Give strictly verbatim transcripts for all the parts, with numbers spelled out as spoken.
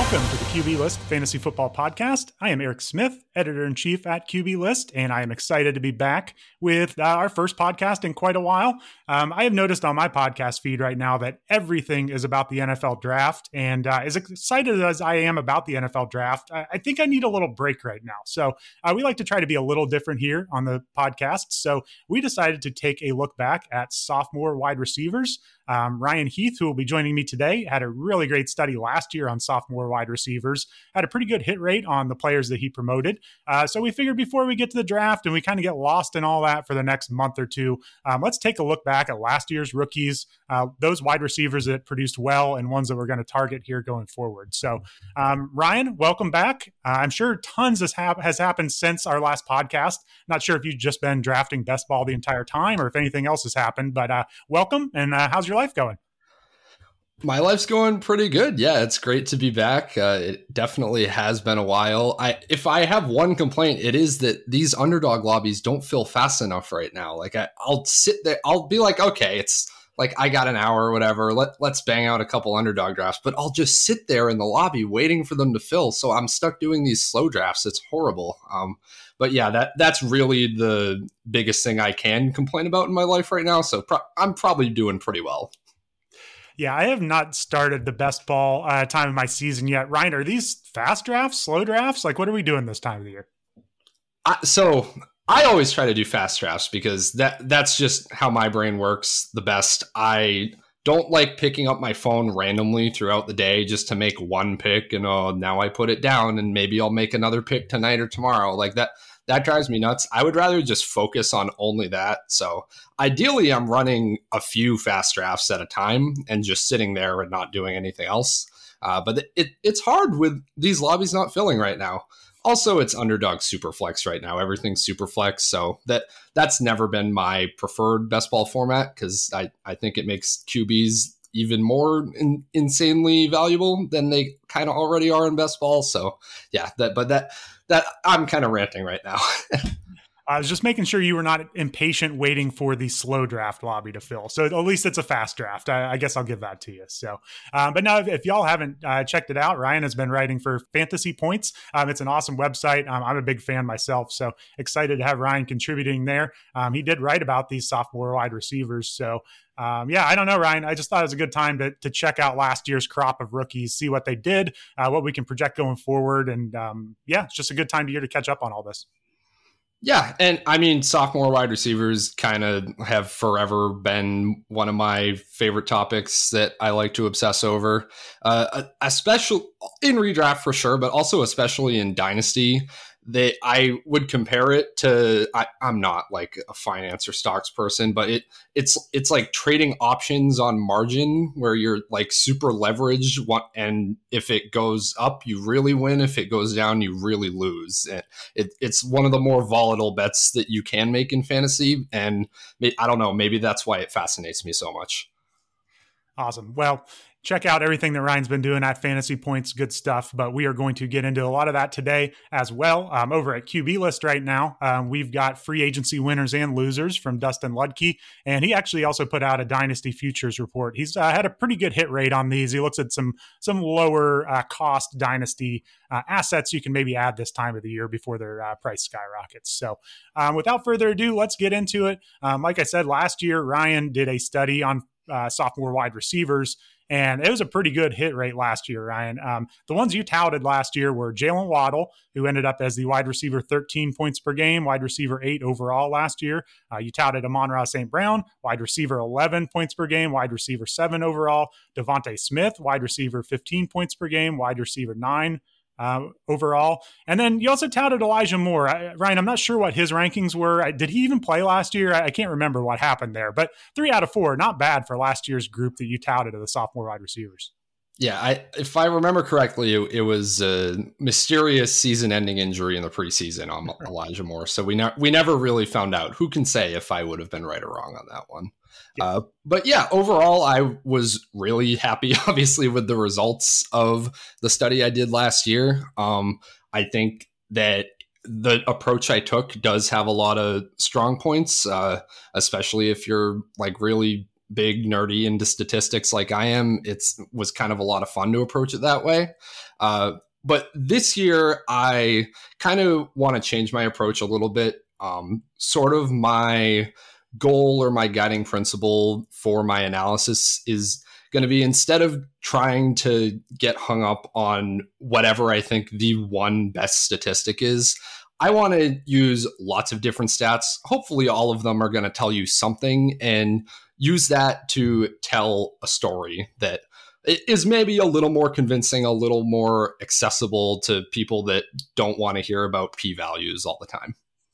Welcome to the Q B List Fantasy Football Podcast. I am Eric Smith, editor-in-chief at Q B List, and I am excited to be back with uh, our first podcast in quite a while. Um, I have noticed on my podcast feed right now that everything is about the N F L draft, and uh, as excited as I am about the N F L draft, I, I think I need a little break right now. So uh, we like to try to be a little different here on the podcast, so we decided to take a look back at sophomore wide receivers. Um, Ryan Heath, who will be joining me today, had a really great study last year on sophomore wide receivers, had a pretty good hit rate on the players that he promoted. Uh, so we figured before we get to the draft and we kind of get lost in all that for the next month or two, um, let's take a look back at last year's rookies, uh, those wide receivers that produced well and ones that we're going to target here going forward. So um, Ryan, welcome back. Uh, I'm sure tons has, ha- has happened since our last podcast. Not sure if you've just been drafting best ball the entire time or if anything else has happened, but uh, welcome. And uh, how's your life going? My life's going pretty good. Yeah, it's great to be back. Uh, it definitely has been a while. I, if I have one complaint, it is that these underdog lobbies don't feel fast enough right now. Like I, I'll sit there, I'll be like, okay, it's like I got an hour or whatever. Let let's bang out a couple underdog drafts. But I'll just sit there in the lobby waiting for them to fill. So I'm stuck doing these slow drafts. It's horrible. Um, but yeah, that that's really the biggest thing I can complain about in my life right now. So pro- I'm probably doing pretty well. Yeah, I have not started the best ball uh, time of my season yet. Ryan, are these fast drafts, slow drafts? Like, what are we doing this time of the year? I, so I always try to do fast drafts because that that's just how my brain works the best. I don't like picking up my phone randomly throughout the day just to make one pick and oh, now I put it down and maybe I'll make another pick tonight or tomorrow. Like that. That drives me nuts. I would rather just focus on only that. So ideally, I'm running a few fast drafts at a time and just sitting there and not doing anything else. Uh, but it, it's hard with these lobbies not filling right now. Also, it's underdog superflex right now. Everything's superflex. So that that's never been my preferred best ball format because I, I think it makes Q Bs even more in, insanely valuable than they kind of already are in best ball. So yeah, that but that that I'm kind of ranting right now. I was just making sure you were not impatient waiting for the slow draft lobby to fill. So at least it's a fast draft. I, I guess I'll give that to you. So, um, but now if, if y'all haven't uh, checked it out, Ryan has been writing for Fantasy Points. Um, it's an awesome website. Um, I'm a big fan myself. So excited to have Ryan contributing there. Um, he did write about these sophomore wide receivers. So Um, yeah, I don't know, Ryan. I just thought it was a good time to to check out last year's crop of rookies, see what they did, uh, what we can project going forward. And um, yeah, it's just a good time of year to catch up on all this. Yeah, and I mean, sophomore wide receivers kind of have forever been one of my favorite topics that I like to obsess over, uh, especially in redraft for sure, but also especially in Dynasty. They, I would compare it to, I, I'm not like a finance or stocks person, but it it's it's like trading options on margin where you're like super leveraged, and if it goes up, you really win. If it goes down, you really lose. It, it, it's one of the more volatile bets that you can make in fantasy, and I don't know, maybe that's why it fascinates me so much. Awesome. Well, check out everything that Ryan's been doing at Fantasy Points. Good stuff. But we are going to get into a lot of that today as well. Um, over at Q B List right now, um, we've got free agency winners and losers from Dustin Ludke. And he actually also put out a Dynasty Futures report. He's uh, had a pretty good hit rate on these. He looks at some some lower uh, cost Dynasty uh, assets you can maybe add this time of the year before their uh, price skyrockets. So um, without further ado, let's get into it. Um, like I said, last year, Ryan did a study on uh, sophomore wide receivers. And it was a pretty good hit rate last year, Ryan. Um, the ones you touted last year were Jalen Waddle, who ended up as the wide receiver thirteen points per game, wide receiver eight overall last year. Uh, you touted Amon-Ra Saint Brown, wide receiver eleven points per game, wide receiver seven overall. Devontae Smith, wide receiver fifteen points per game, wide receiver nine Uh, overall. And then you also touted Elijah Moore. I, Ryan, I'm not sure what his rankings were. I, did he even play last year? I, I can't remember what happened there, but three out of four, not bad for last year's group that you touted of the sophomore wide receivers. Yeah, I, if I remember correctly, it, it was a mysterious season-ending injury in the preseason on Elijah Moore. So we, ne- we never really found out. Who can say if I would have been right or wrong on that one? Uh, but yeah, overall, I was really happy, obviously, with the results of the study I did last year. Um, I think that the approach I took does have a lot of strong points, uh, especially if you're like really big nerdy into statistics like I am, it's was kind of a lot of fun to approach it that way. Uh, but this year, I kind of want to change my approach a little bit. Um, sort of my goal or my guiding principle for my analysis is going to be, instead of trying to get hung up on whatever I think the one best statistic is, I want to use lots of different stats. Hopefully all of them are going to tell you something, and use that to tell a story that is maybe a little more convincing, a little more accessible to people that don't want to hear about p-values all the time.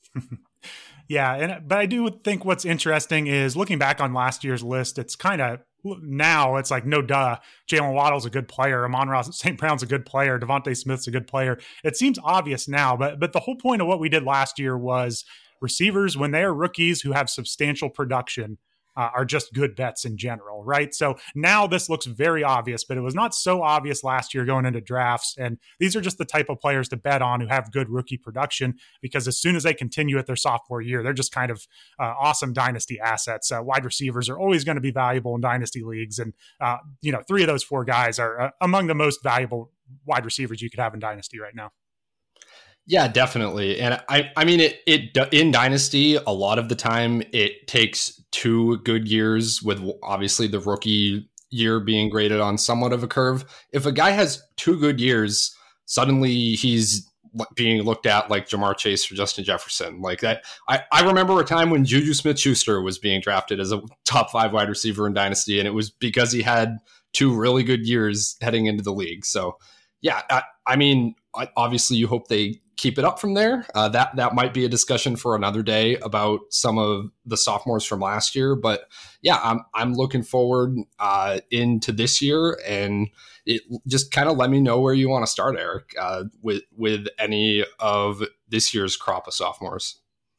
Yeah, and but I do think what's interesting is looking back on last year's list, it's kind of, now it's like, no duh, Jalen Waddle's a good player, Amon-Ra Saint Brown's a good player, Devontae Smith's a good player. It seems obvious now, but but the whole point of what we did last year was receivers, when they are rookies who have substantial production, Uh, are just good bets in general, right? So now this looks very obvious, but it was not so obvious last year going into drafts. And these are just the type of players to bet on who have good rookie production, because as soon as they continue at their sophomore year, they're just kind of uh, awesome dynasty assets. Uh, wide receivers are always going to be valuable in dynasty leagues. And, uh, you know, three of those four guys are uh, among the most valuable wide receivers you could have in dynasty right now. Yeah, definitely. And I, I mean, it, it, in Dynasty, a lot of the time it takes two good years, with obviously the rookie year being graded on somewhat of a curve. If a guy has two good years, suddenly he's being looked at like Jamar Chase or Justin Jefferson. Like that. I, I remember a time when Juju Smith-Schuster was being drafted as a top five wide receiver in Dynasty, and it was because he had two really good years heading into the league. So yeah, I, I mean, obviously you hope they keep it up from there. Uh, that that might be a discussion for another day about some of the sophomores from last year. But yeah, I'm I'm looking forward uh, into this year, and it just kind of let me know where you want to start, Eric, uh, with with any of this year's crop of sophomores.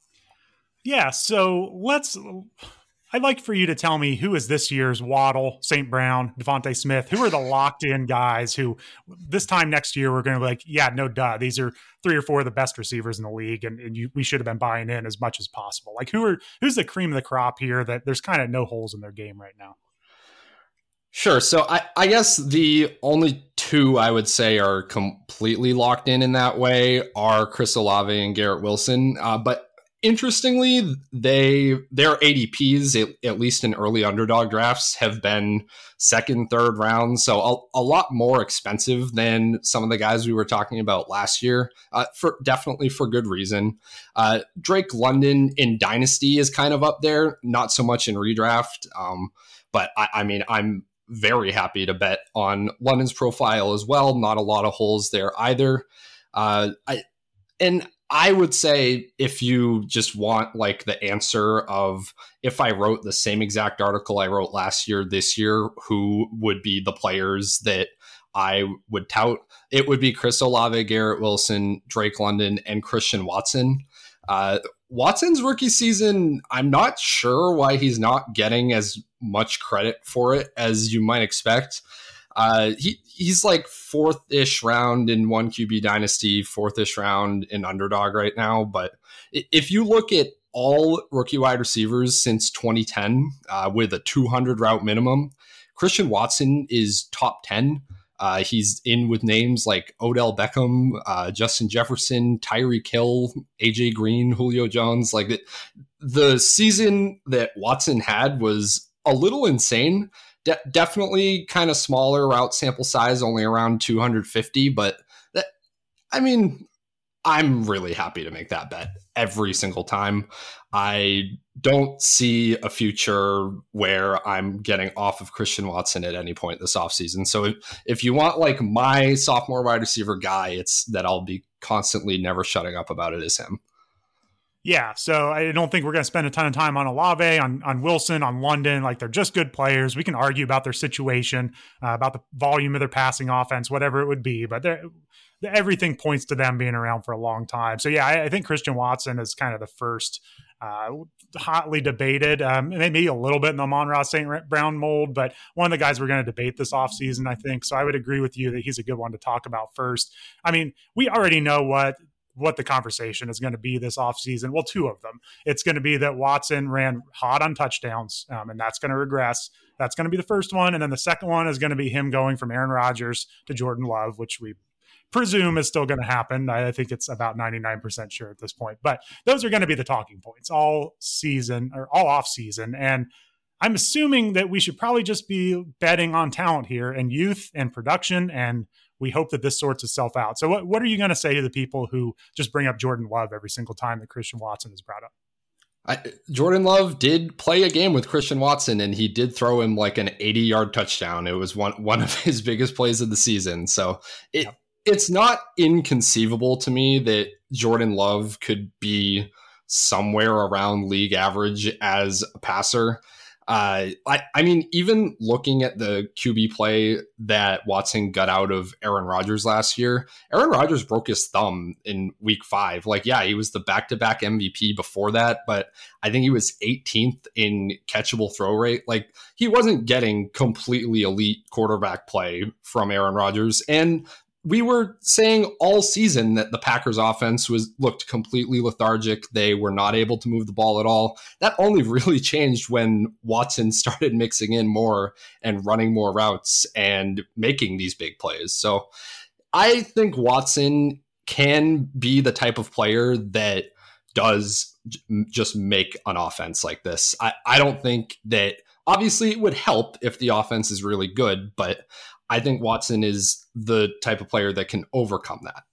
Yeah, so let's. I'd like for you to tell me who is this year's Waddle, Saint Brown, Devontae Smith. Who are the locked-in guys who this time next year we're going to be like, yeah, no duh, these are three or four of the best receivers in the league, and, and you, we should have been buying in as much as possible. Like, who are who's the cream of the crop here that there's kind of no holes in their game right now? Sure. So I, I guess the only two I would say are completely locked in in that way are Chris Olave and Garrett Wilson. Uh, but interestingly, they their A D Ps, at, at least in early underdog drafts, have been second, third round. So a, a lot more expensive than some of the guys we were talking about last year, uh, for definitely for good reason. Uh, Drake London in Dynasty is kind of up there, not so much in redraft. Um, but I, I mean, I'm very happy to bet on London's profile as well. Not a lot of holes there either. Uh, I and I would say, if you just want like the answer of, if I wrote the same exact article I wrote last year, this year, who would be the players that I would tout, it would be Chris Olave, Garrett Wilson, Drake London, and Christian Watson. Uh, Watson's rookie season, I'm not sure why he's not getting as much credit for it as you might expect. Uh, he he's like fourth-ish round in one Q B dynasty, fourth-ish round in underdog right now. But if you look at all rookie wide receivers since twenty ten, uh, with a two hundred route minimum, Christian Watson is top ten. Uh, he's in with names like Odell Beckham, uh, Justin Jefferson, Tyreek Hill, A J Green, Julio Jones. Like the, the season that Watson had was a little insane. De- definitely kind of smaller route sample size, only around two hundred fifty. But that, I mean, I'm really happy to make that bet every single time. I don't see a future where I'm getting off of Christian Watson at any point this offseason. So if, if you want like my sophomore wide receiver guy, it's that I'll be constantly never shutting up about it is him. Yeah, so I don't think we're going to spend a ton of time on Olave, on, on Wilson, on London. Like, they're just good players. We can argue about their situation, uh, about the volume of their passing offense, whatever it would be. But everything points to them being around for a long time. So, yeah, I, I think Christian Watson is kind of the first uh, hotly debated, um, maybe a little bit in the Amon-Ra Saint Brown mold, but one of the guys we're going to debate this offseason, I think. So I would agree with you that he's a good one to talk about first. I mean, we already know what what the conversation is going to be this offseason. Well, two of them. It's going to be that Watson ran hot on touchdowns, um, and that's going to regress. That's going to be the first one. And then the second one is going to be him going from Aaron Rodgers to Jordan Love, which we presume is still going to happen. I think it's about ninety-nine percent sure at this point. But those are going to be the talking points all season or all off season. And I'm assuming that we should probably just be betting on talent here and youth and production, and we hope that this sorts itself out. So what, what are you going to say to the people who just bring up Jordan Love every single time that Christian Watson is brought up? I, Jordan Love did play a game with Christian Watson, and he did throw him like an eighty-yard touchdown. It was one one of his biggest plays of the season. So it yep. it's not inconceivable to me that Jordan Love could be somewhere around league average as a passer. Uh, I, I mean, even looking at the Q B play that Watson got out of Aaron Rodgers last year, Aaron Rodgers broke his thumb in week five. Like, yeah, he was the back-to-back M V P before that, but I think he was eighteenth in catchable throw rate. Like, he wasn't getting completely elite quarterback play from Aaron Rodgers. And we were saying all season that the Packers offense was looked completely lethargic. They were not able to move the ball at all. That only really changed when Watson started mixing in more and running more routes and making these big plays. So I think Watson can be the type of player that does j- just make an offense like this. I, I don't think that obviously it would help if the offense is really good, but I think Watson is the type of player that can overcome that.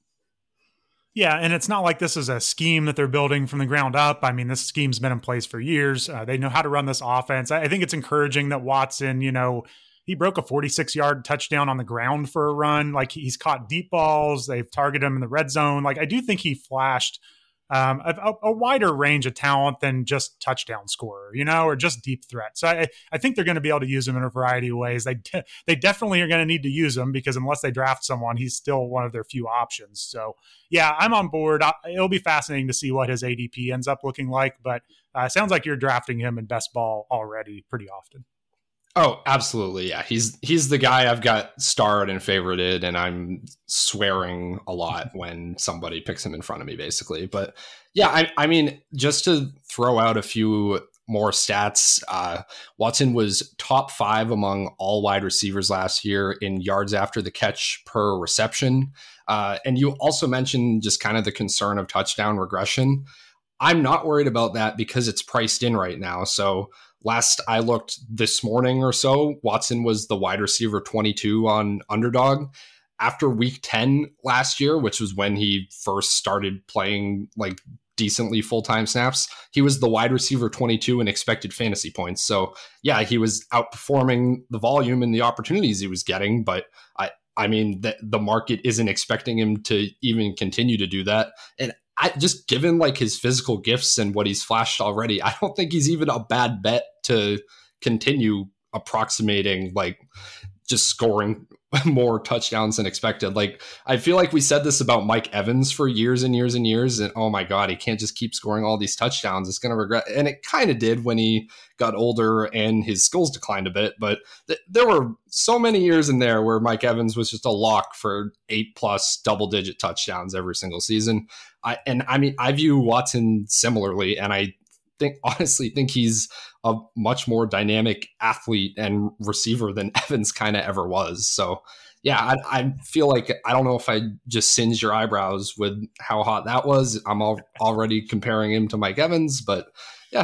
Yeah, and it's not like this is a scheme that they're building from the ground up. I mean, this scheme's been in place for years. Uh, they know how to run this offense. I think it's encouraging that Watson, you know, he broke a forty-six-yard touchdown on the ground for a run. Like, he's caught deep balls. They've targeted him in the red zone. Like, I do think he flashed Um, a, a wider range of talent than just touchdown scorer, you know, or just deep threat. So I, I think they're going to be able to use him in a variety of ways. They de- they definitely are going to need to use him because unless they draft someone, he's still one of their few options. So yeah, I'm on board. I, it'll be fascinating to see what his A D P ends up looking like, but uh, it sounds like you're drafting him in best ball already pretty often. Oh, absolutely. Yeah. He's, he's the guy I've got starred and favorited, and I'm swearing a lot when somebody picks him in front of me, basically. But yeah, I, I mean, just to throw out a few more stats, uh, Watson was top five among all wide receivers last year in yards after the catch per reception. Uh, and you also mentioned just kind of the concern of touchdown regression. I'm not worried about that because it's priced in right now. So last I looked this morning or so, Watson was the wide receiver twenty-two on Underdog. After week ten last year, which was when he first started playing like decently full-time snaps, he was the wide receiver twenty-two in expected fantasy points. So yeah, he was outperforming the volume and the opportunities he was getting, but I I mean, the, the market isn't expecting him to even continue to do that. And I just given like his physical gifts and what he's flashed already, I don't think he's even a bad bet to continue approximating like just scoring more touchdowns than expected. Like, I feel like we said this about Mike Evans for years and years and years. And oh my God, he can't just keep scoring all these touchdowns. It's going to regret. And it kind of did when he got older and his skills declined a bit. But th- there were so many years in there where Mike Evans was just a lock for eight plus double digit touchdowns every single season. I, and I mean, I view Watson similarly, and I think honestly think he's a much more dynamic athlete and receiver than Evans kind of ever was. So yeah, I, I feel like, I don't know if I just singed your eyebrows with how hot that was. I'm all, already comparing him to Mike Evans, but yeah.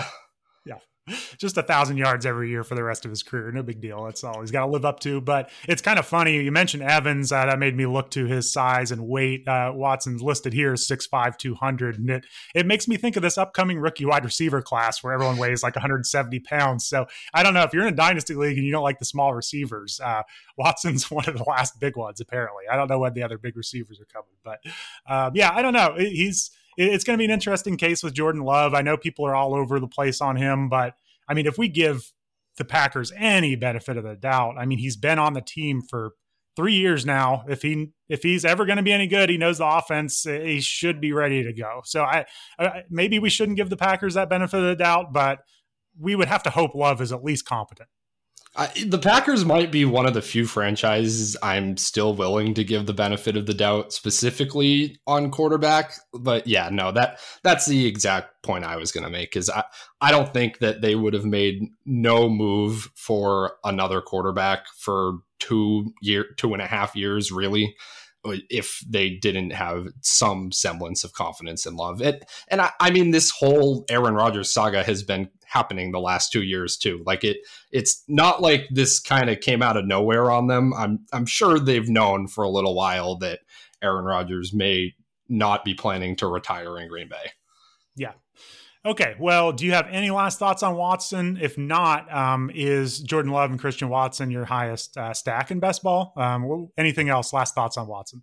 Just a thousand yards every year for the rest of his career. No big deal. That's all he's got to live up to. But it's kind of funny. You mentioned Evans. Uh, that made me look to his size and weight. Uh, Watson's listed here as six five, two hundred. And it, it makes me think of this upcoming rookie wide receiver class where everyone weighs like one hundred seventy pounds. So I don't know. If you're in a dynasty league and you don't like the small receivers, uh, Watson's one of the last big ones, apparently. I don't know when the other big receivers are coming. But um, yeah, I don't know. He's It's going to be an interesting case with Jordan Love. I know people are all over the place on him, but I mean, if we give the Packers any benefit of the doubt, I mean, he's been on the team for three years now. If he if he's ever going to be any good, he knows the offense. He should be ready to go. So I, I maybe we shouldn't give the Packers that benefit of the doubt, but we would have to hope Love is at least competent. I, the Packers might be one of the few franchises I'm still willing to give the benefit of the doubt, specifically on quarterback. But yeah, no, that that's the exact point I was going to make. Is I I don't think that they would have made no move for another quarterback for two year two and a half years, really, if they didn't have some semblance of confidence in Love. It, and I, I mean, this whole Aaron Rodgers saga has been happening the last two years too. Like it, it's not like this kind of came out of nowhere on them. I'm, I'm sure they've known for a little while that Aaron Rodgers may not be planning to retire in Green Bay. Yeah. Okay. Well, do you have any last thoughts on Watson? If not, um, is Jordan Love and Christian Watson your highest uh, stack in best ball? Um, anything else? Last thoughts on Watson?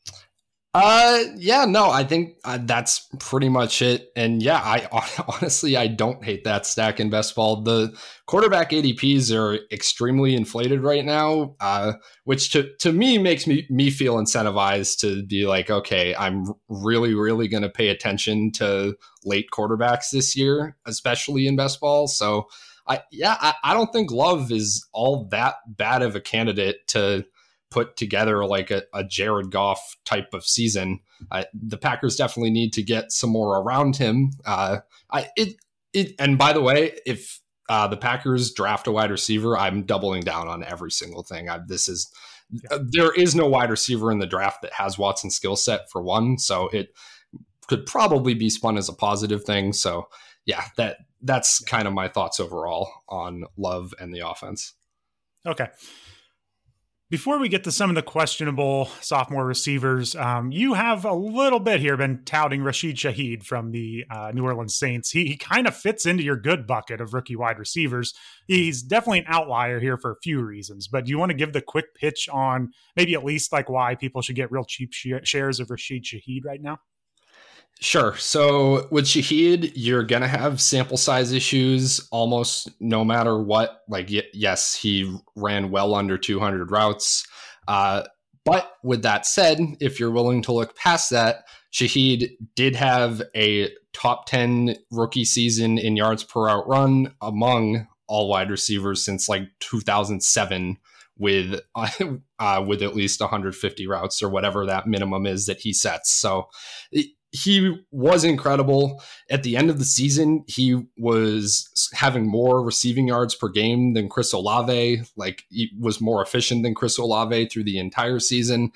Uh, yeah, no, I think uh, that's pretty much it. And yeah, I honestly, I don't hate that stack in best ball. The quarterback A D Ps are extremely inflated right now, uh, which to, to me makes me, me feel incentivized to be like, okay, I'm really, really going to pay attention to late quarterbacks this year, especially in best ball. So I, yeah, I, I don't think Love is all that bad of a candidate to put together like a, a Jared Goff type of season. Uh, the Packers definitely need to get some more around him. Uh, I it it and by the way, if uh, the Packers draft a wide receiver, I'm doubling down on every single thing. I, this is yeah. uh, there is no wide receiver in the draft that has Watson's skill set for one, so it could probably be spun as a positive thing. So yeah, that that's yeah. kind of my thoughts overall on Love and the offense. Okay. Before we get to some of the questionable sophomore receivers, um, you have a little bit here been touting Rashid Shaheed from the uh, New Orleans Saints. He, he kind of fits into your good bucket of rookie wide receivers. He's definitely an outlier here for a few reasons, but do you want to give the quick pitch on maybe at least like why people should get real cheap sh- shares of Rashid Shaheed right now? Sure. So with Shaheed, you're going to have sample size issues almost no matter what. Like, y- yes, he ran well under two hundred routes. Uh, but with that said, if you're willing to look past that, Shaheed did have a top ten rookie season in yards per route run among all wide receivers since like two thousand seven with, uh, with at least one hundred fifty routes or whatever that minimum is that he sets. So it, he was incredible. At the end of the season, he was having more receiving yards per game than Chris Olave. Like, he was more efficient than Chris Olave through the entire season.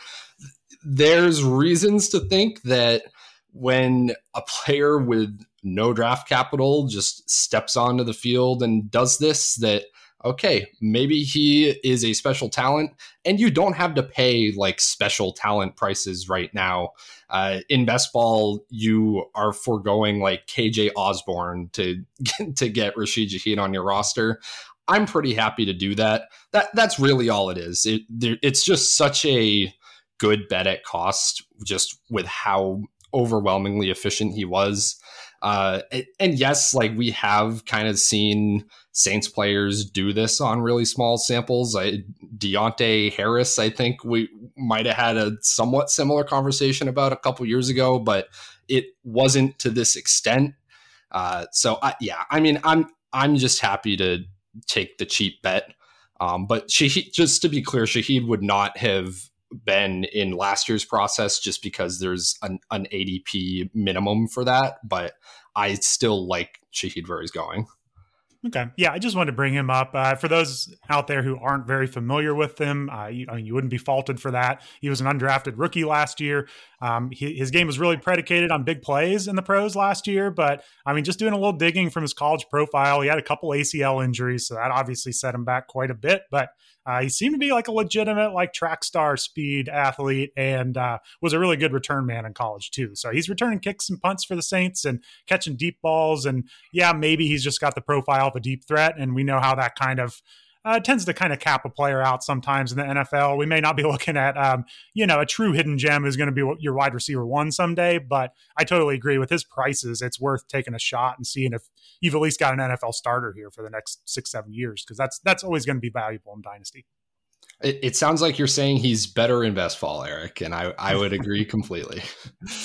There's reasons to think that when a player with no draft capital just steps onto the field and does this, that okay, maybe he is a special talent, and you don't have to pay like special talent prices right now. Uh, in best ball, you are foregoing like K J Osborne to to get Rashid Shaheed on your roster. I'm pretty happy to do that. That that's really all it is. It there, it's just such a good bet at cost, just with how overwhelmingly efficient he was. Uh, and yes, like we have kind of seen Saints players do this on really small samples. I, Deontay Harris, I think we might have had a somewhat similar conversation about a couple years ago, but it wasn't to this extent. Uh, so I, yeah, I mean, I'm I'm just happy to take the cheap bet. Um, but Shaheed, just to be clear, Shaheed would not have been in last year's process just because there's an, an A D P minimum for that, but I still like Shaheed where he's going. Okay. Yeah, I just wanted to bring him up. Uh, for those out there who aren't very familiar with him, uh, you, I mean, you wouldn't be faulted for that. He was an undrafted rookie last year. Um, he, his game was really predicated on big plays in the pros last year, but I mean, just doing a little digging from his college profile, he had a couple A C L injuries, so that obviously set him back quite a bit, but Uh, he seemed to be like a legitimate like track star speed athlete and uh, was a really good return man in college too. So he's returning kicks and punts for the Saints and catching deep balls. And yeah, maybe he's just got the profile of a deep threat. And we know how that kind of uh, tends to kind of cap a player out sometimes in the N F L. We may not be looking at, um, you know, a true hidden gem who's going to be your wide receiver one someday, but I totally agree with his prices. It's worth taking a shot and seeing if you've at least got an N F L starter here for the next six, seven years, because that's that's always going to be valuable in Dynasty. It, it sounds like you're saying he's better in best ball, Eric, and I, I would agree completely.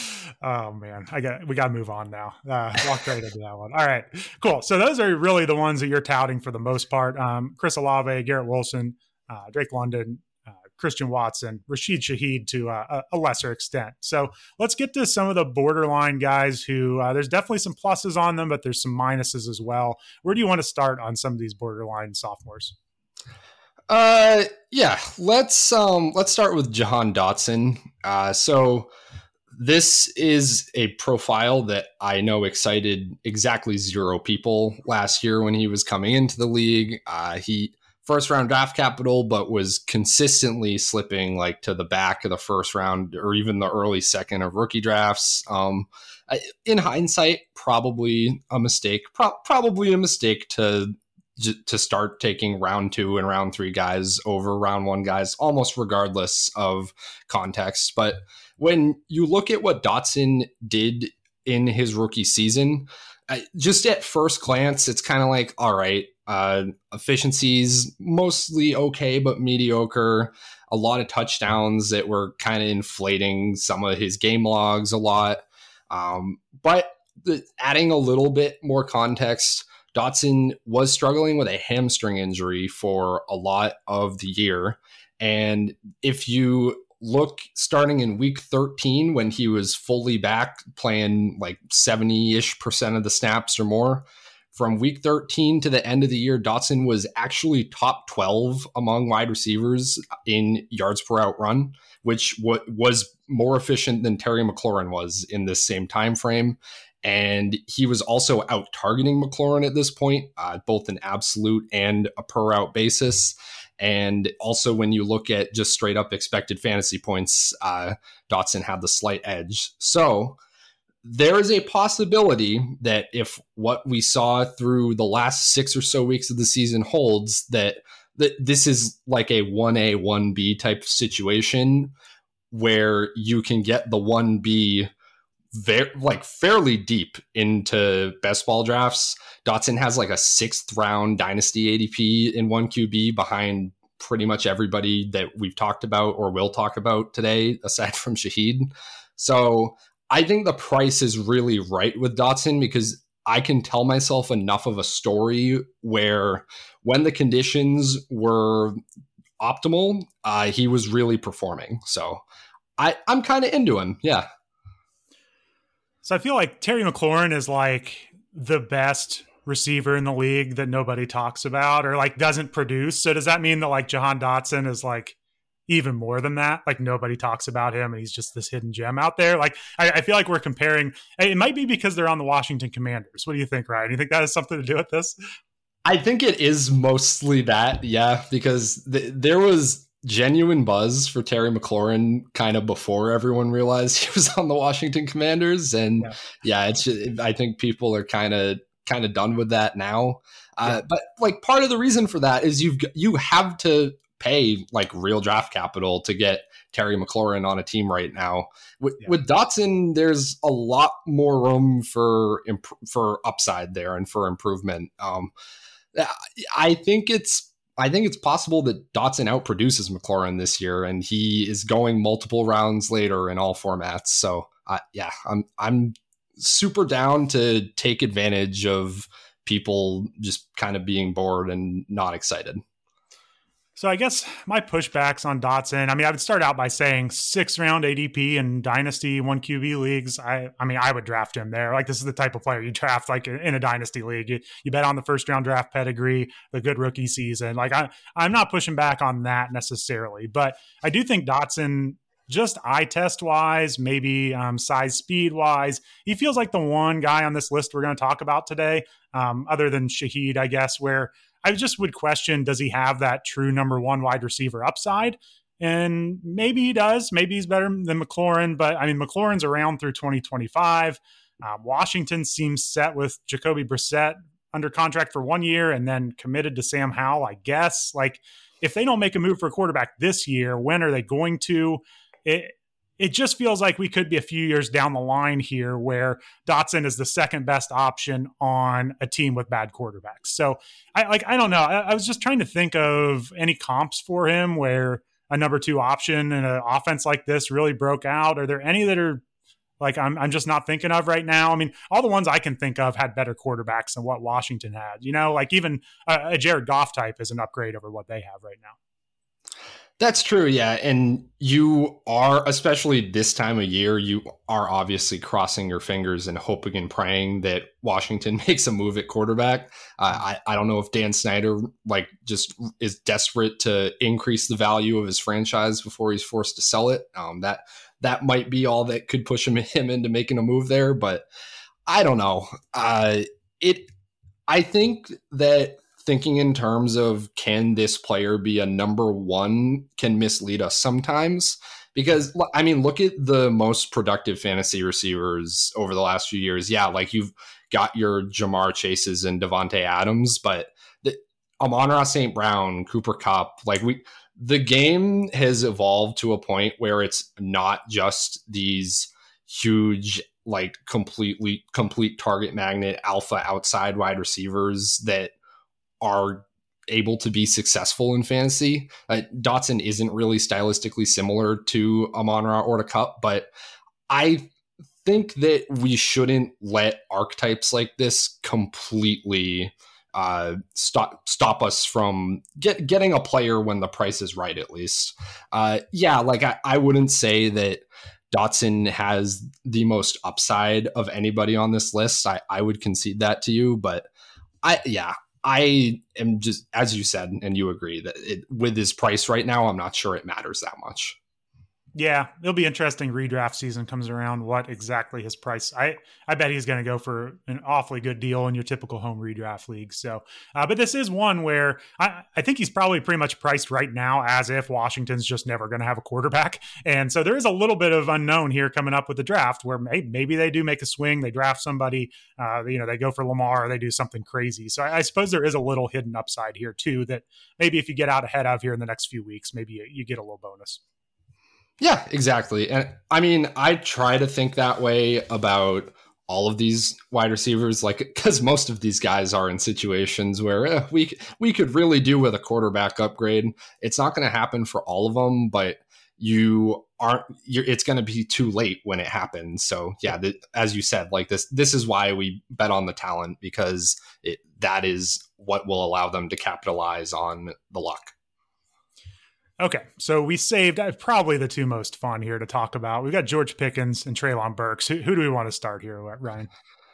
Oh man, I got we got to move on now. Uh, walked right into that one. All right, cool. So those are really the ones that you're touting for the most part. Um, Chris Olave, Garrett Wilson, uh, Drake London, uh, Christian Watson, Rashid Shaheed to uh, a lesser extent. So let's get to some of the borderline guys who uh, there's definitely some pluses on them, but there's some minuses as well. Where do you want to start on some of these borderline sophomores? Uh, yeah, let's um let's start with Jahan Dotson. Uh, so. This is a profile that I know excited exactly zero people last year when he was coming into the league. Uh, he first round draft capital, but was consistently slipping like to the back of the first round or even the early second of rookie drafts. Um, in hindsight, probably a mistake. Pro- probably a mistake to to start taking round two and round three guys over round one guys, almost regardless of context. But when you look at what Dotson did in his rookie season, just at first glance, it's kind of like, all right, uh, efficiencies mostly okay, but mediocre. A lot of touchdowns that were kind of inflating some of his game logs a lot. Um, but the, adding a little bit more context, Dotson was struggling with a hamstring injury for a lot of the year. And if you look starting in week thirteen, when he was fully back playing like seventy-ish percent of the snaps or more, from week thirteen to the end of the year, Dotson was actually top twelve among wide receivers in yards per out run, which w- was more efficient than Terry McLaurin was in this same time frame. And he was also out targeting McLaurin at this point, uh, both an absolute and a per route basis. And also when you look at just straight up expected fantasy points, uh, Dotson had the slight edge. So there is a possibility that if what we saw through the last six or so weeks of the season holds, that, that this is like a one A, one B type of situation where you can get the one B very like fairly deep into best ball drafts. Dotson has like a sixth round dynasty A D P in one Q B behind pretty much everybody that we've talked about or will talk about today, aside from Shaheed. So I think the price is really right with Dotson because I can tell myself enough of a story where when the conditions were optimal, uh, he was really performing. So I, I'm kind of into him. Yeah. So I feel like Terry McLaurin is like the best receiver in the league that nobody talks about or like doesn't produce. So does that mean that like Jahan Dotson is like even more than that? Like nobody talks about him and he's just this hidden gem out there. Like I, I feel like we're comparing. It might be because they're on the Washington Commanders. What do you think, Ryan? You think that has something to do with this? I think it is mostly that, yeah, because th- there was genuine buzz for Terry McLaurin kind of before everyone realized he was on the Washington Commanders. And yeah, yeah it's just, I think people are kind of kind of done with that now. Uh, yeah. But like part of the reason for that is you've you have to pay like real draft capital to get Terry McLaurin on a team right now. With, yeah. with Dotson, there's a lot more room for imp- for upside there and for improvement. Um, I think it's I think it's possible that Dotson outproduces McLaurin this year, and he is going multiple rounds later in all formats. So, uh, yeah, I'm I'm super down to take advantage of people just kind of being bored and not excited. So I guess my pushbacks on Dotson, I mean, I would start out by saying six round A D P in dynasty one Q B leagues. I I mean, I would draft him there. Like this is the type of player you draft like in a dynasty league. You, you bet on the first round draft pedigree, the good rookie season. Like I, I'm not pushing back on that necessarily, but I do think Dotson, just eye test wise, maybe um, size speed wise, he feels like the one guy on this list we're going to talk about today, um, other than Shaheed, I guess, where I just would question, does he have that true number one wide receiver upside? And maybe he does. Maybe he's better than McLaurin. But, I mean, McLaurin's around through twenty twenty-five. Um, Washington seems set with Jacoby Brissett under contract for one year and then committed to Sam Howell, I guess. Like, if they don't make a move for a quarterback this year, when are they going to? It, It just feels like we could be a few years down the line here where Dotson is the second best option on a team with bad quarterbacks. So I like, I don't know. I, I was just trying to think of any comps for him where a number two option in an offense like this really broke out. Are there any that are like I'm I'm just not thinking of right now. I mean, all the ones I can think of had better quarterbacks than what Washington had. You know, like even a, a Jared Goff type is an upgrade over what they have right now. That's true, yeah. And you are, especially this time of year, you are obviously crossing your fingers and hoping and praying that Washington makes a move at quarterback. Uh, I, I don't know if Dan Snyder like just is desperate to increase the value of his franchise before he's forced to sell it. Um, that that might be all that could push him, him into making a move there, but I don't know. Uh, it. I think that thinking in terms of can this player be a number one can mislead us sometimes, because I mean, look at the most productive fantasy receivers over the last few years. Yeah, like you've got your Jamar Chases and Devontae Adams, but the Amon-Ra Saint Brown, Cooper Kupp, like we, the game has evolved to a point where it's not just these huge, like completely complete target magnet alpha outside wide receivers that are able to be successful in fantasy. Uh, Dotson isn't really stylistically similar to Amon-Ra or to Kupp, but I think that we shouldn't let archetypes like this completely uh, stop stop us from get, getting a player when the price is right, at least. Uh, yeah, like I, I wouldn't say that Dotson has the most upside of anybody on this list. I, I would concede that to you, but I, yeah, I am just, as you said, and you agree that it, with his price right now, I'm not sure it matters that much. Yeah, it'll be interesting. Redraft season comes around. What exactly his price? I I bet he's going to go for an awfully good deal in your typical home redraft league. So, uh, but this is one where I, I think he's probably pretty much priced right now as if Washington's just never going to have a quarterback. And so there is a little bit of unknown here coming up with the draft, where maybe, maybe they do make a swing, they draft somebody, uh, you know, they go for Lamar, or they do something crazy. So I, I suppose there is a little hidden upside here too, that maybe if you get out ahead of here in the next few weeks, maybe you, you get a little bonus. Yeah, exactly. And I mean, I try to think that way about all of these wide receivers, like, because most of these guys are in situations where eh, we we could really do with a quarterback upgrade. It's not going to happen for all of them, but you aren't. You're, it's going to be too late when it happens. So yeah, the, as you said, like this, this is why we bet on the talent, because it, that is what will allow them to capitalize on the luck. Okay, so we saved uh, probably the two most fun here to talk about. We've got George Pickens and Treylon Burks. Who, who do we want to start here, Ryan?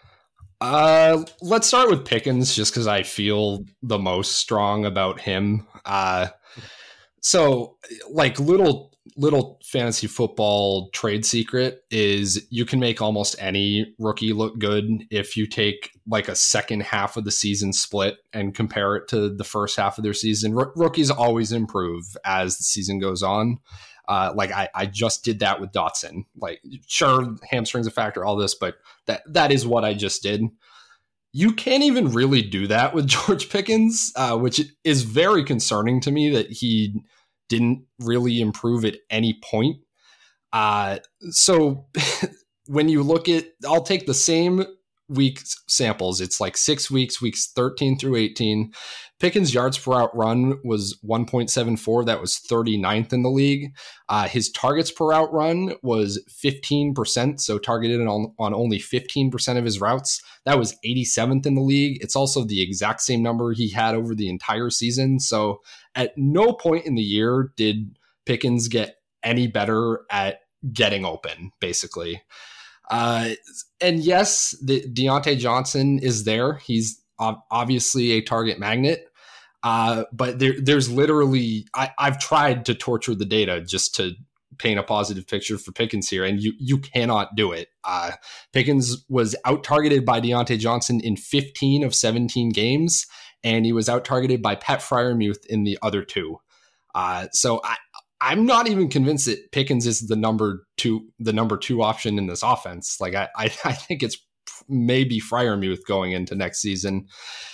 Uh, let's start with Pickens, just because I feel the most strong about him. Uh, so, like, little little fantasy football trade secret is you can make almost any rookie look good if you take like a second half of the season split and compare it to the first half of their season. R- rookies always improve as the season goes on. Uh, like I, I just did that with Dotson. Like, sure, hamstring's a factor, all this, but that that is what I just did. You can't even really do that with George Pickens, uh, which is very concerning to me that he didn't really improve at any point. Uh, so when you look at, I'll take the same week samples. It's like six weeks, weeks thirteen through eighteen. Pickens' yards per route run was one point seven four. That was thirty-ninth in the league. Uh, his targets per route run was fifteen percent, so targeted on, on only fifteen percent of his routes. That was eighty-seventh in the league. It's also the exact same number he had over the entire season. So at no point in the year did Pickens get any better at getting open, basically. Uh, and yes, the Deontay Johnson is there. He's obviously a target magnet. Uh, but there, there's literally, I, I've tried to torture the data just to paint a positive picture for Pickens here, and you you cannot do it. Uh, Pickens was out-targeted by Deontay Johnson in fifteen of seventeen games, and he was out-targeted by Pat Freiermuth in the other two. Uh, so I, I'm not even convinced that Pickens is the number two, the number two option in this offense. Like I, I, I think it's maybe Freiermuth going into next season.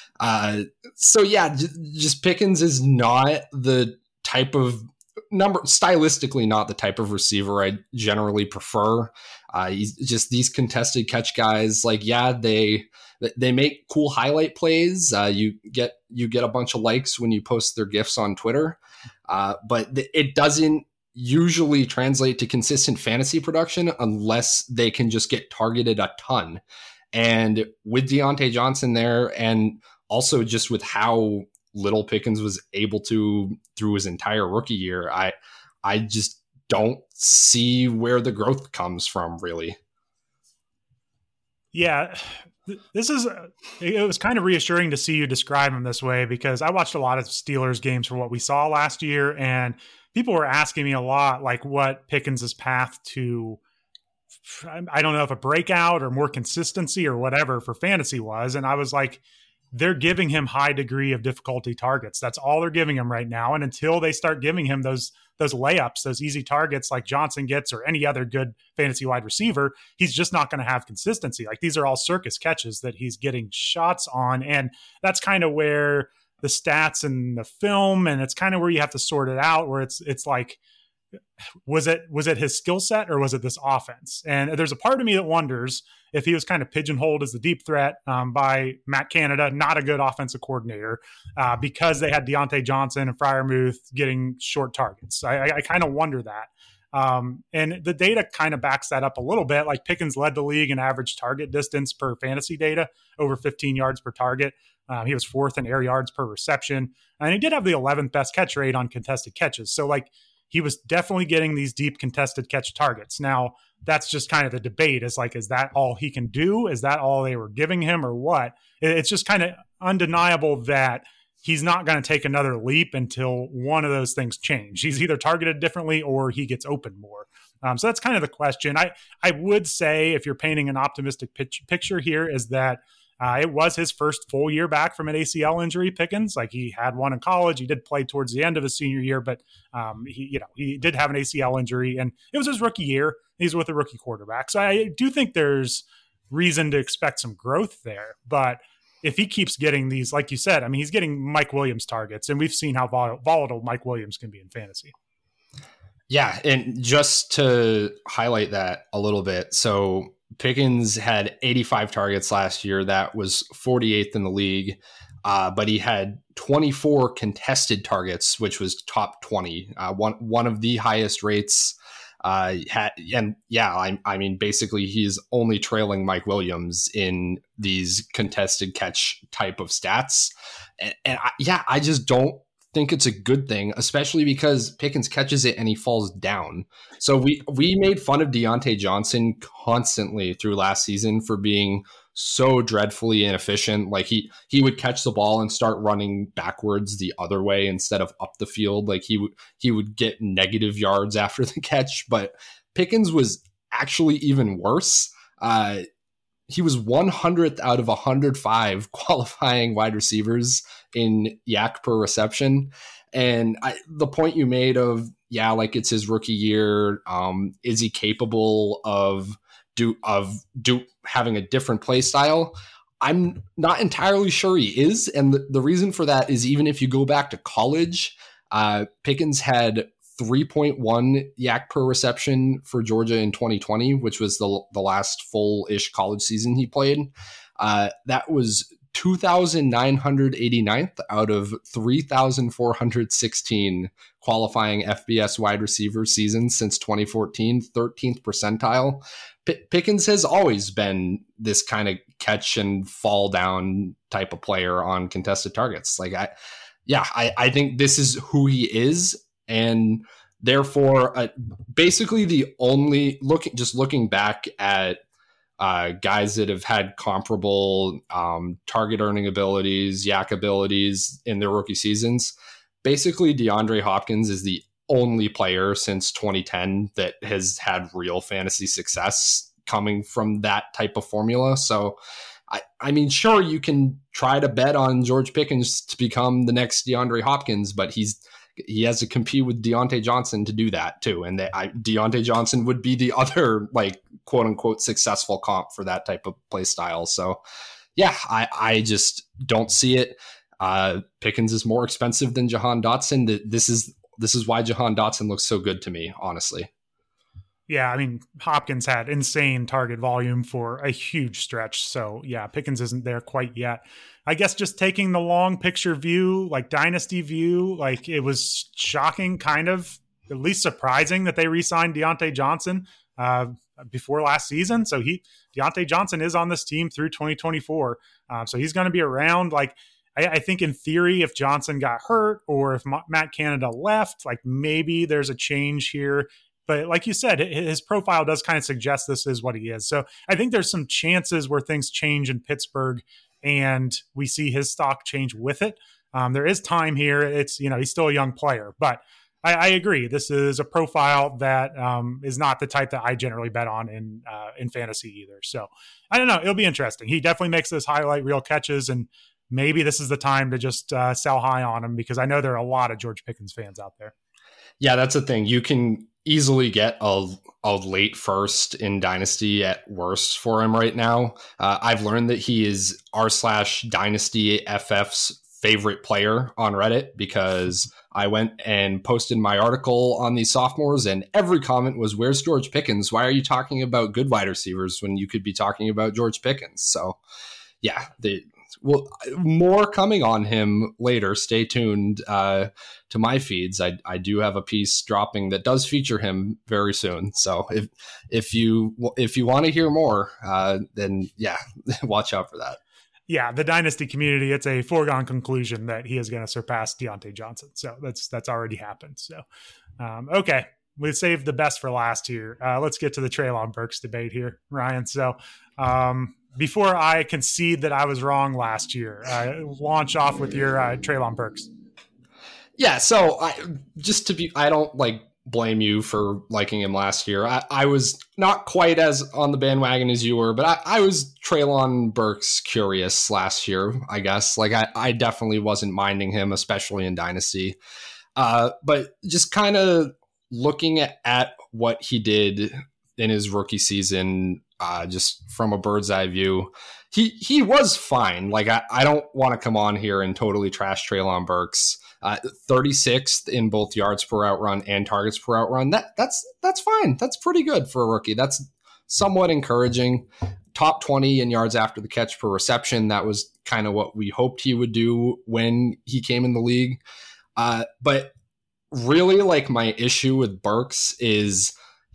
Uh, so yeah, j- just Pickens is not the type of number, stylistically not the type of receiver I generally prefer. Uh, he's just these contested catch guys. Like, yeah, they they make cool highlight plays. Uh, you get you get a bunch of likes when you post their GIFs on Twitter, uh, but th- it doesn't. usually translate to consistent fantasy production unless they can just get targeted a ton. And with Diontae Johnson there, and also just with how little Pickens was able to through his entire rookie year, I I just don't see where the growth comes from, really. Yeah, this is, it was kind of reassuring to see you describe him this way, because I watched a lot of Steelers games for what we saw last year, and people were asking me a lot, like, what Pickens' path to, I don't know if a breakout or more consistency or whatever for fantasy was. And I was like, they're giving him high degree of difficulty targets. That's all they're giving him right now. And until they start giving him those those layups, those easy targets like Johnson gets or any other good fantasy wide receiver, he's just not going to have consistency. Like, these are all circus catches that he's getting shots on. And that's kind of where the stats and the film, and it's kind of where you have to sort it out, where it's it's like, was it was it his skill set or was it this offense? And there's a part of me that wonders if he was kind of pigeonholed as the deep threat um, by Matt Canada, not a good offensive coordinator, uh, because they had Diontae Johnson and Freiermuth getting short targets. I, I, I kind of wonder that. Um, and the data kind of backs that up a little bit. Like, Pickens led the league in average target distance per fantasy data, over fifteen yards per target. Um, he was fourth in air yards per reception. And he did have the eleventh best catch rate on contested catches. So, like, he was definitely getting these deep contested catch targets. Now, that's just kind of the debate, is like, is that all he can do? Is that all they were giving him or what? It's just kind of undeniable that he's not going to take another leap until one of those things change. He's either targeted differently or he gets open more. Um, so that's kind of the question. I, I would say, if you're painting an optimistic pitch, picture here, is that Uh, it was his first full year back from an A C L injury, Pickens. Like, he had one in college. He did play towards the end of his senior year, but um, he, you know, he did have an A C L injury, and it was his rookie year. He's with a rookie quarterback. So I do think there's reason to expect some growth there. But if he keeps getting these, like you said, I mean, he's getting Mike Williams targets, and we've seen how vol- volatile Mike Williams can be in fantasy. Yeah, and just to highlight that a little bit, so Pickens had eighty-five targets last year. That was forty-eighth in the league, uh, but he had twenty-four contested targets, which was top twenty, uh, one one of the highest rates. Uh, had, and yeah, I, I mean, basically, he's only trailing Mike Williams in these contested catch type of stats. And, and I, yeah, I just don't think it's a good thing, especially because Pickens catches it and he falls down. So we we made fun of Diontae Johnson constantly through last season for being so dreadfully inefficient. Like, he he would catch the ball and start running backwards the other way instead of up the field. Like, he would he would get negative yards after the catch. But Pickens was actually even worse. Uh, he was one hundredth out of one hundred five qualifying wide receivers in yak per reception. And I, the point you made of, yeah, like, it's his rookie year. Um, is he capable of do of do having a different play style? I'm not entirely sure he is. And the, the reason for that is, even if you go back to college, uh, Pickens had three point one yak per reception for Georgia in twenty twenty, which was the the last full-ish college season he played. Uh, that was two thousand nine hundred eighty-ninth out of three thousand four hundred sixteen qualifying F B S wide receiver seasons since twenty fourteen, thirteenth percentile. P- Pickens has always been this kind of catch and fall down type of player on contested targets. Like, I, yeah, I, I think this is who he is. And therefore, uh, basically the only looking, just looking back at uh, guys that have had comparable um, target earning abilities, yak abilities in their rookie seasons, basically DeAndre Hopkins is the only player since twenty ten that has had real fantasy success coming from that type of formula. So, I, I mean, sure, you can try to bet on George Pickens to become the next DeAndre Hopkins, but he's he has to compete with Diontae Johnson to do that too. And they, I, Diontae Johnson would be the other, like, quote unquote successful comp for that type of play style. So yeah, I, I just don't see it. Uh, Pickens is more expensive than Jahan Dotson. This is, this is why Jahan Dotson looks so good to me, honestly. Yeah, I mean, Hopkins had insane target volume for a huge stretch. So, yeah, Pickens isn't there quite yet. I guess just taking the long picture view, like dynasty view, like, it was shocking kind of at least surprising that they re-signed Diontae Johnson uh, before last season. So he Diontae Johnson is on this team through twenty twenty-four. Um, so he's going to be around. Like I, I think in theory, if Johnson got hurt or if Ma- Matt Canada left, like maybe there's a change here. But like you said, his profile does kind of suggest this is what he is. So I think there's some chances where things change in Pittsburgh and we see his stock change with it. Um, there is time here. It's, you know, he's still a young player, but I, I agree. This is a profile that um, is not the type that I generally bet on in uh, in fantasy either. So I don't know. It'll be interesting. He definitely makes those highlight reel catches, and maybe this is the time to just uh, sell high on him because I know there are a lot of George Pickens fans out there. Yeah, that's the thing. You can easily get a, a late first in Dynasty at worst for him right now. Uh, I've learned that he is r slash Dynasty F F's favorite player on Reddit because I went and posted my article on these sophomores and every comment was, where's George Pickens? Why are you talking about good wide receivers when you could be talking about George Pickens? So yeah, the well, more coming on him later. Stay tuned uh, to my feeds. I, I do have a piece dropping that does feature him very soon. So if if you if you want to hear more, uh, then yeah, watch out for that. Yeah, the Dynasty community, it's a foregone conclusion that he is going to surpass Diontae Johnson. So that's that's already happened. So um, okay, we saved the best for last here. Uh, let's get to the Treylon Burks debate here, Ryan. So. Um, Before I concede that I was wrong last year, uh, launch off with your uh, Treylon Burks. Yeah, so I, just to be, I don't like blame you for liking him last year. I, I was not quite as on the bandwagon as you were, but I, I was Treylon Burks curious last year, I guess. Like I, I definitely wasn't minding him, especially in Dynasty. Uh, but just kind of looking at, at what he did in his rookie season, Uh, just from a bird's eye view, he he was fine. Like I, I don't want to come on here and totally trash Treylon Burks. Uh, thirty-sixth in both yards per out run and targets per out run. That that's that's fine. That's pretty good for a rookie. That's somewhat encouraging. Top twenty in yards after the catch per reception. That was kind of what we hoped he would do when he came in the league. Uh, but really, like my issue with Burks is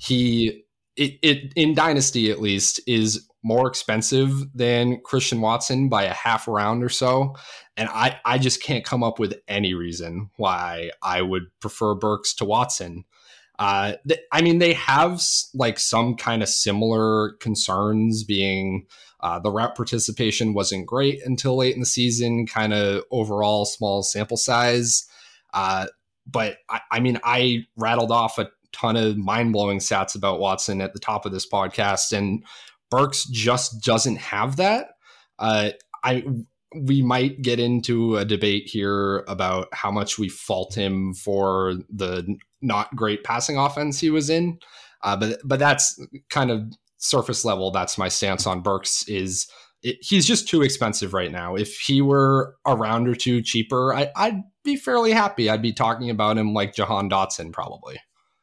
he. It, it in Dynasty at least is more expensive than Christian Watson by a half round or so. And I, I just can't come up with any reason why I would prefer Burks to Watson. Uh, th- I mean, they have like some kind of similar concerns being uh, the route participation wasn't great until late in the season, kind of overall small sample size. Uh, but I, I mean, I rattled off a ton of mind-blowing stats about Watson at the top of this podcast, and Burks just doesn't have that. Uh, I we might get into a debate here about how much we fault him for the not great passing offense he was in, uh, but but that's kind of surface level. That's my stance on Burks. Is it, he's just too expensive right now. If he were a round or two cheaper, I, I'd be fairly happy. I'd be talking about him like Jahan Dotson probably.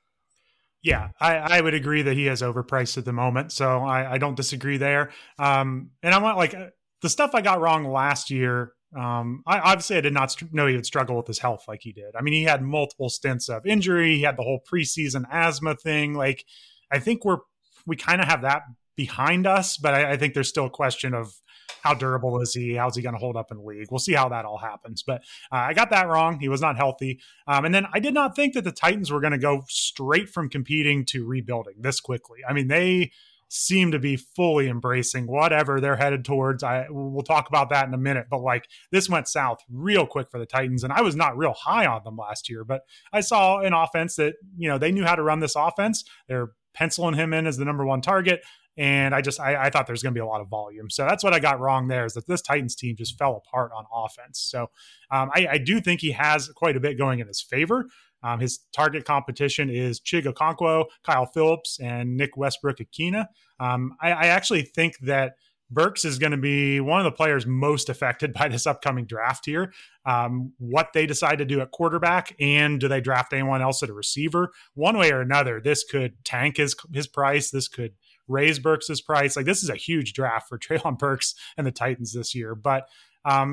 Yeah, I, I would agree that he is overpriced at the moment. So I, I don't disagree there. Um, and I want like the stuff I got wrong last year. Um, I obviously I did not st- know he would struggle with his health like he did. I mean, he had multiple stints of injury. He had the whole preseason asthma thing. Like, I think we're, we kind of have that behind us, but I, I think there's still a question of how durable is he? How's he going to hold up in the league? We'll see how that all happens. But uh, I got that wrong. He was not healthy. Um, and then I did not think that the Titans were going to go straight from competing to rebuilding this quickly. I mean, they seem to be fully embracing whatever they're headed towards. I we'll talk about that in a minute. But like this went south real quick for the Titans. And I was not real high on them last year. But I saw an offense that, you know, they knew how to run this offense. They're penciling him in as the number one target. And I just, I, I thought there's going to be a lot of volume. So that's what I got wrong there is that this Titans team just fell apart on offense. So um, I, I do think he has quite a bit going in his favor. Um, his target competition is Chig Okonkwo, Kyle Phillips, and Nick Westbrook-Ikhine. Um, I, I actually think that Burks is going to be one of the players most affected by this upcoming draft here. Um, what they decide to do at quarterback, and do they draft anyone else at a receiver? One way or another, this could tank his his price. This could raise Burks' price. Like, this is a huge draft for Treylon Burks and the Titans this year. But um,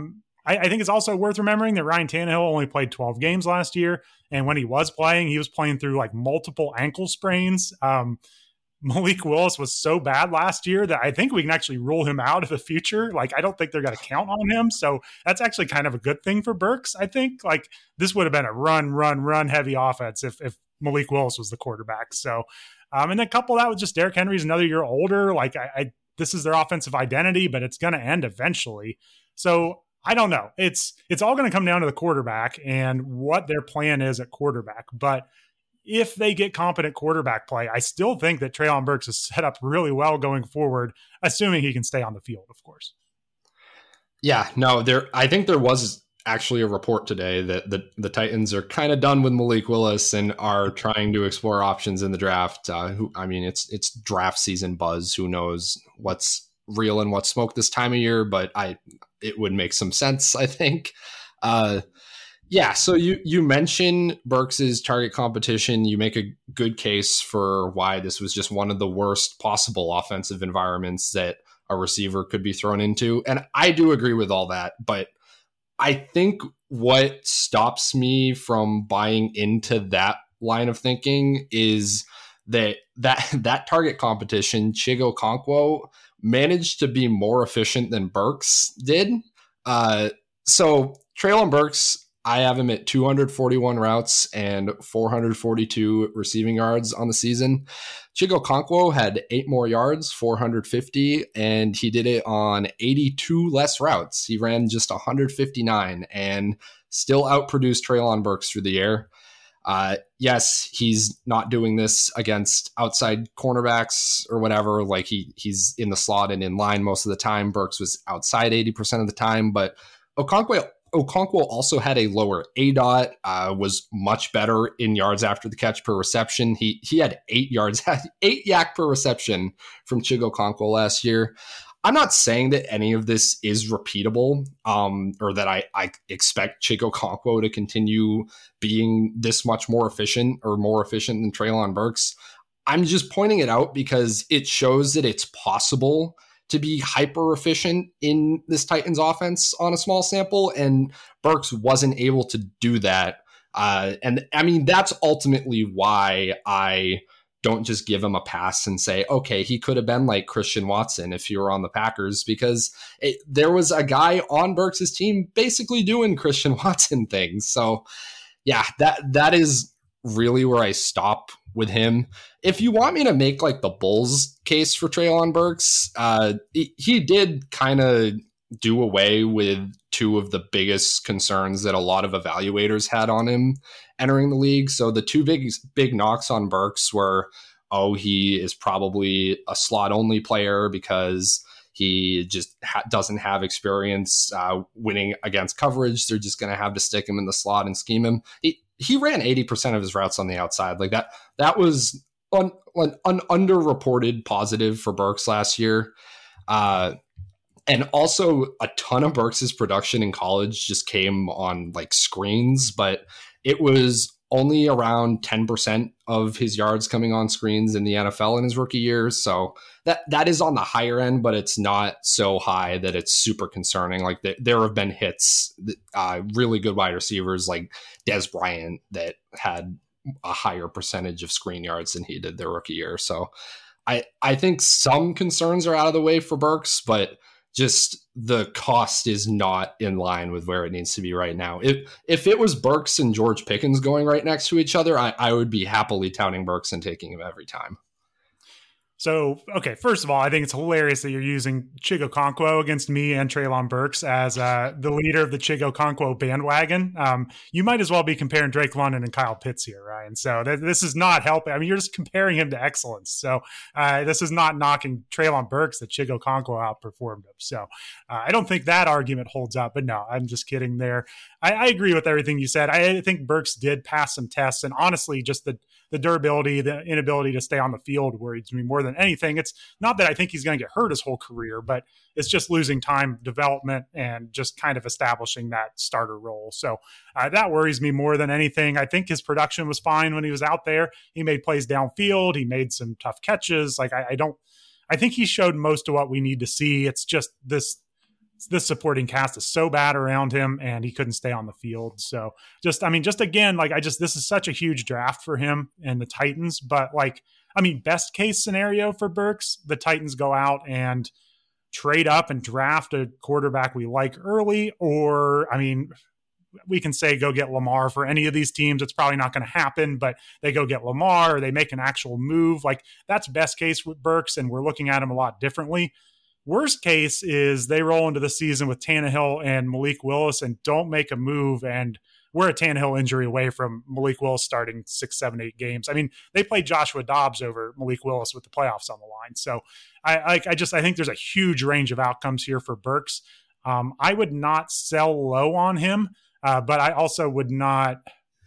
I, I think it's also worth remembering that Ryan Tannehill only played twelve games last year. And when he was playing, he was playing through like multiple ankle sprains. Um, Malik Willis was so bad last year that I think we can actually rule him out of the future. Like, I don't think they're going to count on him. So that's actually kind of a good thing for Burks. I think like this would have been a run, run, run heavy offense if, if Malik Willis was the quarterback. So, um, and then couple that with just Derrick Henry's another year older. Like I, I this is their offensive identity, but it's going to end eventually. So I don't know. It's, it's all going to come down to the quarterback and what their plan is at quarterback. But if they get competent quarterback play, I still think that Treylon Burks is set up really well going forward, assuming he can stay on the field, of course. Yeah, no, there. I think there was actually a report today that the, the Titans are kind of done with Malik Willis and are trying to explore options in the draft. Uh, who, I mean, it's it's draft season buzz. Who knows what's real and what's smoke this time of year? But I, it would make some sense, I think. Uh, Yeah, so you you mention Burks's target competition. You make a good case for why this was just one of the worst possible offensive environments that a receiver could be thrown into. And I do agree with all that, but I think what stops me from buying into that line of thinking is that that that target competition, Chig Okonkwo, managed to be more efficient than Burks did. Uh, so Treylon Burks, I have him at two hundred forty-one routes and four hundred forty-two receiving yards on the season. Chig Okonkwo had eight more yards, four hundred fifty, and he did it on eighty-two less routes. He ran just one hundred fifty-nine and still outproduced Treylon Burks through the air. Uh, yes, he's not doing this against outside cornerbacks or whatever. Like he he's in the slot and in line most of the time. Burks was outside eighty percent of the time, but Okonkwo Okonkwo also had a lower A D O T, uh, was much better in yards after the catch per reception. He he had eight yards, eight yak per reception from Chig Okonkwo last year. I'm not saying that any of this is repeatable, um, or that I, I expect Chig Okonkwo to continue being this much more efficient or more efficient than Treylon Burks. I'm just pointing it out because it shows that it's possible to be hyper efficient in this Titans offense on a small sample, and Burks wasn't able to do that. Uh, and I mean, that's ultimately why I don't just give him a pass and say, okay, he could have been like Christian Watson if you were on the Packers, because it, there was a guy on Burks' team basically doing Christian Watson things. So yeah, that that is really where I stop with him. If you want me to make like the Bulls case for Treylon Burks, uh, he, he did kind of do away with two of the biggest concerns that a lot of evaluators had on him entering the league. So the two big, big knocks on Burks were, oh, he is probably a slot only player because he just ha- doesn't have experience uh, winning against coverage. They're just going to have to stick him in the slot and scheme him. He, he ran eighty percent of his routes on the outside. Like that, that was an, an, an underreported positive for Burks last year. Uh, and also a ton of Burks's production in college just came on like screens, but it was only around ten percent of his yards coming on screens in the N F L in his rookie year. So that, that is on the higher end, but it's not so high that it's super concerning. Like the, there have been hits, uh, really good wide receivers like Dez Bryant that had a higher percentage of screen yards than he did their rookie year. So I, I think some concerns are out of the way for Burks, but just the cost is not in line with where it needs to be right now. If if it was Burks and George Pickens going right next to each other, I, I would be happily touting Burks and taking him every time. So, okay, first of all, I think it's hilarious that you're using Chig Okonkwo against me and Treylon Burks as uh, the leader of the Chig Okonkwo bandwagon. Um, you might as well be comparing Drake London and Kyle Pitts here, Ryan. So th- this is not helping. I mean, you're just comparing him to excellence. So uh, this is not knocking Treylon Burks that Chig Okonkwo outperformed him. So uh, I don't think that argument holds up. But no, I'm just kidding there. I, I agree with everything you said. I think Burks did pass some tests, and honestly, just the the durability, the inability to stay on the field worries me more than anything. It's not that I think he's going to get hurt his whole career, but it's just losing time development and just kind of establishing that starter role. So uh, that worries me more than anything. I think his production was fine when he was out there. He made plays downfield. He made some tough catches. Like I, I don't, I think he showed most of what we need to see. It's just this this supporting cast is so bad around him, and he couldn't stay on the field. So just, I mean, just again, like I just, this is such a huge draft for him and the Titans. But like, I mean, best case scenario for Burks, the Titans go out and trade up and draft a quarterback we like early, or, I mean, we can say go get Lamar for any of these teams. It's probably not going to happen, but they go get Lamar or they make an actual move. Like that's best case with Burks, and we're looking at him a lot differently. Worst case is they roll into the season with Tannehill and Malik Willis and don't make a move, and we're a Tannehill injury away from Malik Willis starting six, seven, eight games. I mean, they played Joshua Dobbs over Malik Willis with the playoffs on the line. So I, I, I just I think there's a huge range of outcomes here for Burks. Um, I would not sell low on him. Uh, but I also would not,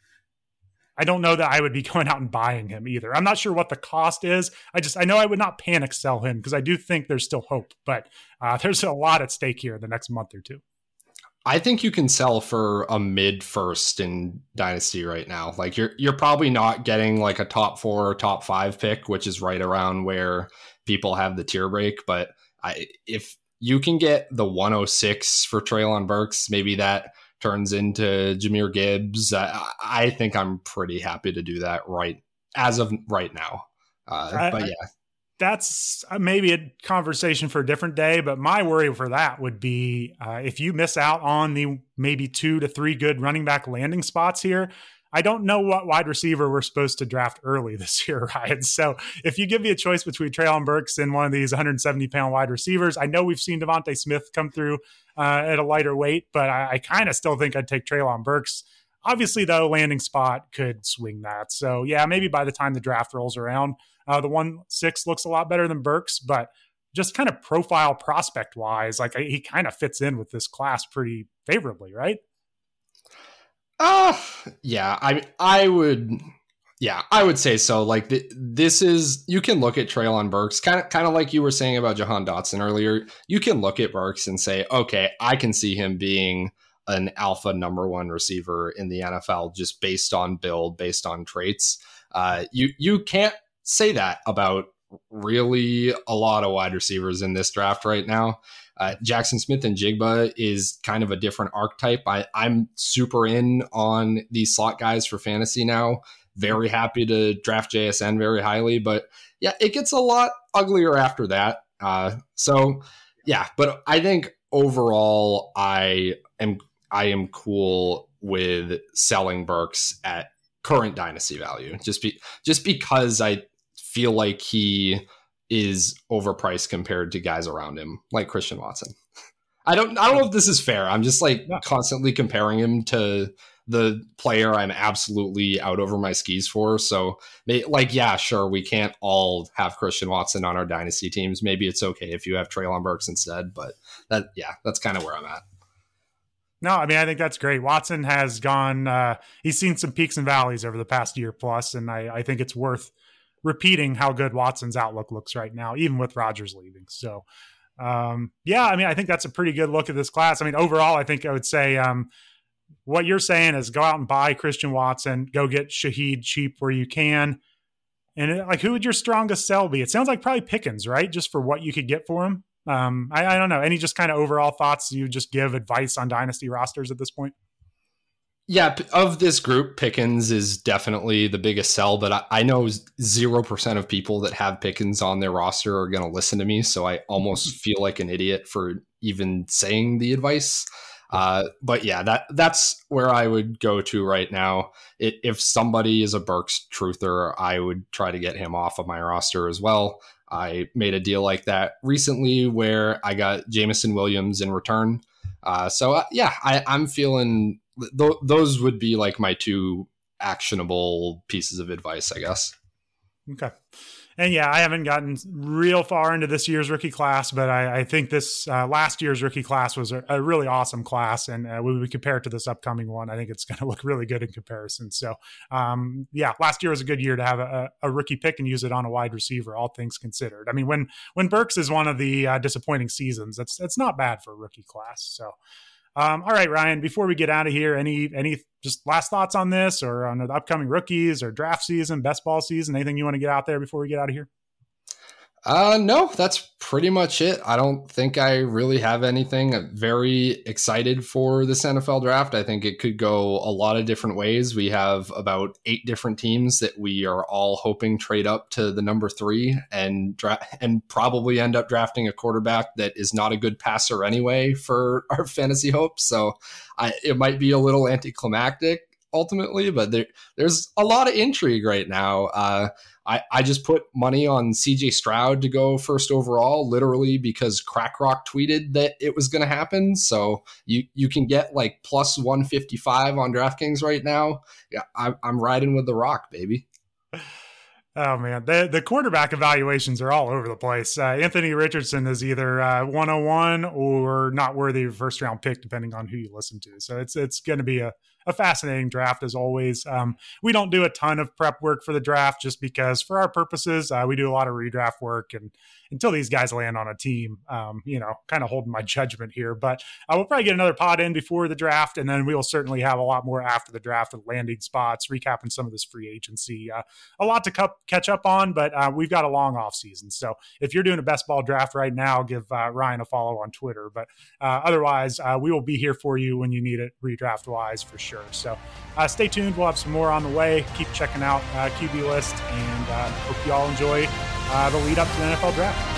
I don't know that I would be going out and buying him either. I'm not sure what the cost is. I just, I know I would not panic sell him because I do think there's still hope, but uh, there's a lot at stake here in the next month or two. I think you can sell for a mid first in Dynasty right now. Like you're, you're probably not getting like a top four or top five pick, which is right around where people have the tier break. But I, if you can get the one oh six for Treylon Burks, maybe that turns into Jahmyr Gibbs. I, I think I'm pretty happy to do that right as of right now. Uh, I, but yeah, that's maybe a conversation for a different day. But my worry for that would be uh, if you miss out on the maybe two to three good running back landing spots here. I don't know what wide receiver we're supposed to draft early this year, Ryan. So if you give me a choice between Treylon Burks and one of these one hundred seventy pound wide receivers, I know we've seen Devontae Smith come through uh, at a lighter weight, but I, I kind of still think I'd take Treylon Burks. Obviously, though, landing spot could swing that. So yeah, maybe by the time the draft rolls around, uh, the one six looks a lot better than Burks, but just kind of profile prospect wise, like he kind of fits in with this class pretty favorably, right? Uh, yeah, I I would, yeah, I would say so. Like th- this is, you can look at Treylon Burks, kind of kind of like you were saying about Jahan Dotson earlier. You can look at Burks and say, okay, I can see him being an alpha number one receiver in the N F L just based on build, based on traits. Uh, you you can't say that about really a lot of wide receivers in this draft right now. Uh, Jackson Smith and Jigba is kind of a different archetype. I, I'm super in on these slot guys for fantasy now. Very happy to draft J S N very highly, but yeah, it gets a lot uglier after that. Uh, so yeah, but I think overall, I am I am cool with selling Burks at current dynasty value, just be just because I feel like he is overpriced compared to guys around him, like Christian Watson. I don't I don't know if this is fair. I'm just like yeah. constantly comparing him to the player I'm absolutely out over my skis for. So like, yeah, sure, we can't all have Christian Watson on our dynasty teams. Maybe it's okay if you have Treylon Burks instead, but that, yeah, that's kind of where I'm at. No, I mean, I think that's great. Watson has gone, uh, he's seen some peaks and valleys over the past year plus, and I, I think it's worth repeating how good Watson's outlook looks right now, even with Rodgers leaving. So, um, yeah, I mean, I think that's a pretty good look at this class. I mean, overall, I think I would say um, what you're saying is go out and buy Christian Watson, go get Shaheed cheap where you can. And it, like, who would your strongest sell be? It sounds like probably Pickens, right? Just for what you could get for him. Um, I, I don't know. Any just kind of overall thoughts you just give advice on dynasty rosters at this point? Yeah, of this group, Pickens is definitely the biggest sell, but I, I know zero percent of people that have Pickens on their roster are going to listen to me, so I almost feel like an idiot for even saying the advice. Uh, but yeah, that that's where I would go to right now. It, if somebody is a Burks truther, I would try to get him off of my roster as well. I made a deal like that recently where I got Jameson Williams in return. Uh, so uh, yeah, I, I'm feeling... Th- those would be like my two actionable pieces of advice, I guess. Okay. And yeah, I haven't gotten real far into this year's rookie class, but I, I think this uh, last year's rookie class was a, a really awesome class. And uh, when we compare it to this upcoming one, I think it's going to look really good in comparison. So um, yeah, last year was a good year to have a, a rookie pick and use it on a wide receiver, all things considered. I mean, when, when Burks is one of the uh, disappointing seasons, that's, that's not bad for a rookie class. So Um, all right, Ryan, before we get out of here, any any just last thoughts on this or on the upcoming rookies or draft season, best ball season, anything you want to get out there before we get out of here? Uh, no, that's pretty much it. I don't think I really have anything. I'm very excited for this N F L draft. I think it could go a lot of different ways. We have about eight different teams that we are all hoping trade up to the number three and dra- and probably end up drafting a quarterback that is not a good passer anyway for our fantasy hopes. So I, it might be a little anticlimactic ultimately, but there, there's a lot of intrigue right now. Uh, I, I just put money on C J Stroud to go first overall, literally because Crack Rock tweeted that it was going to happen. So you, you can get like plus one fifty-five on DraftKings right now. Yeah, I, I'm riding with the Rock, baby. Oh, man. The the quarterback evaluations are all over the place. Uh, Anthony Richardson is either uh, one oh one or not worthy of a first-round pick, depending on who you listen to. So it's it's going to be a, a fascinating draft, as always. Um, we don't do a ton of prep work for the draft just because, for our purposes, uh, we do a lot of redraft work. And until these guys land on a team, um, you know, kind of holding my judgment here. But uh, we'll probably get another pod in before the draft, and then we will certainly have a lot more after the draft with landing spots, recapping some of this free agency. Uh, a lot to cu- catch up on, but uh, we've got a long off season. So if you're doing a best ball draft right now, give uh, Ryan a follow on Twitter. But uh, otherwise, uh, we will be here for you when you need it redraft wise for sure. So uh, stay tuned. We'll have some more on the way. Keep checking out uh, Q B List, and uh, hope you all enjoy uh, the lead up to the N F L draft.